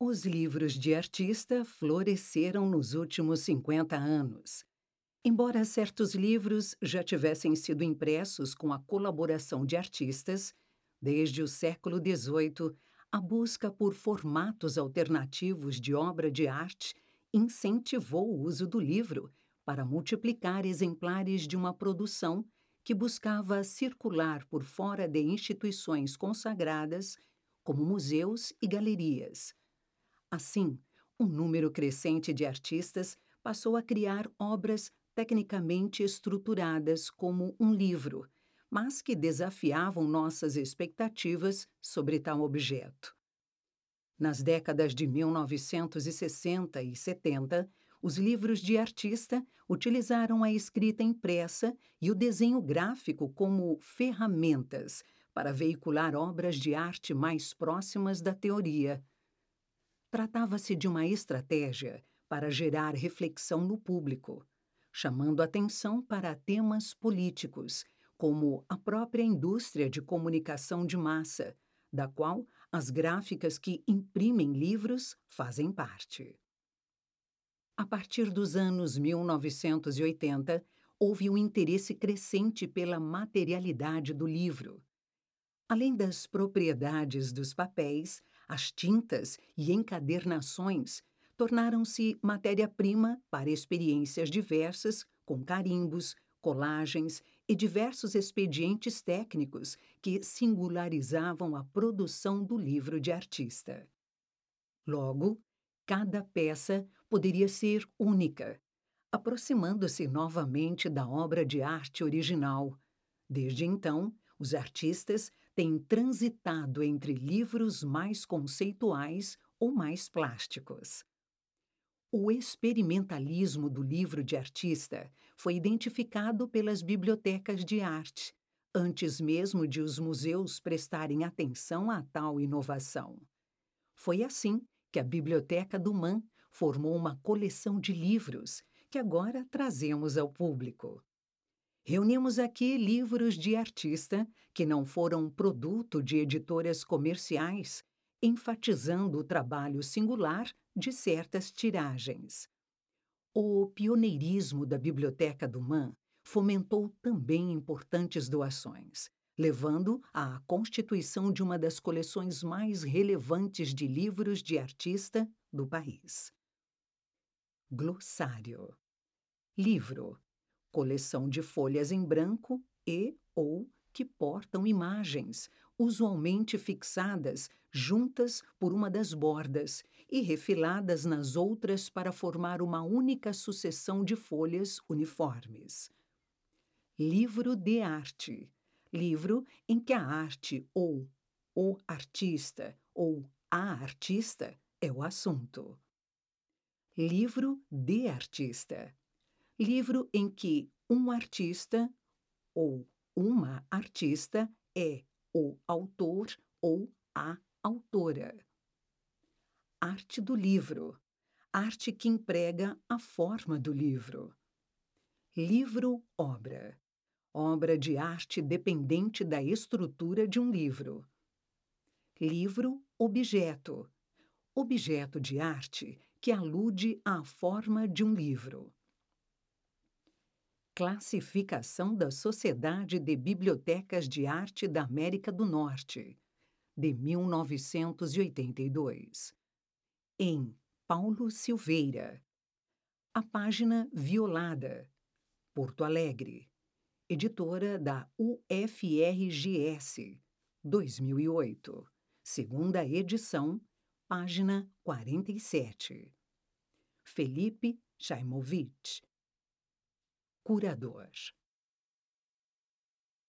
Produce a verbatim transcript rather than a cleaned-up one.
Os livros de artista floresceram nos últimos cinquenta anos. Embora certos livros já tivessem sido impressos com a colaboração de artistas, desde o século dezoito, a busca por formatos alternativos de obra de arte incentivou o uso do livro para multiplicar exemplares de uma produção que buscava circular por fora de instituições consagradas, como museus e galerias. Assim, um número crescente de artistas passou a criar obras tecnicamente estruturadas como um livro, mas que desafiavam nossas expectativas sobre tal objeto. Nas décadas de mil novecentos e sessenta e setenta, os livros de artista utilizaram a escrita impressa e o desenho gráfico como ferramentas para veicular obras de arte mais próximas da teoria. Tratava-se de uma estratégia para gerar reflexão no público, chamando atenção para temas políticos, como a própria indústria de comunicação de massa, da qual as gráficas que imprimem livros fazem parte. A partir dos anos mil novecentos e oitenta, houve um interesse crescente pela materialidade do livro. Além das propriedades dos papéis, as tintas e encadernações tornaram-se matéria-prima para experiências diversas, com carimbos, colagens e diversos expedientes técnicos que singularizavam a produção do livro de artista. Logo, cada peça poderia ser única, aproximando-se novamente da obra de arte original. Desde então, os artistas têm transitado entre livros mais conceituais ou mais plásticos. O experimentalismo do livro de artista foi identificado pelas bibliotecas de arte, antes mesmo de os museus prestarem atenção a tal inovação. Foi assim que a Biblioteca do M A M formou uma coleção de livros que agora trazemos ao público. Reunimos aqui livros de artista que não foram produto de editoras comerciais, enfatizando o trabalho singular de certas tiragens. O pioneirismo da Biblioteca do M A M fomentou também importantes doações, levando à constituição de uma das coleções mais relevantes de livros de artista do país. Glossário. Livro. Coleção de folhas em branco e ou que portam imagens, usualmente fixadas juntas por uma das bordas e refiladas nas outras para formar uma única sucessão de folhas uniformes. Livro de arte. Livro em que a arte ou o artista ou a artista é o assunto. Livro de artista. Livro em que um artista ou uma artista é o autor ou a autora. Arte do livro. Arte que emprega a forma do livro. Livro-obra. Obra de arte dependente da estrutura de um livro. Livro-objeto. Objeto de arte que alude à forma de um livro. Classificação da Sociedade de Bibliotecas de Arte da América do Norte, de mil novecentos e oitenta e dois. Em Paulo Silveira. A página violada. Porto Alegre. Editora da U F R G S, dois mil e oito. Segunda edição, página quarenta e sete. Felipe Chaimovitch. Curador.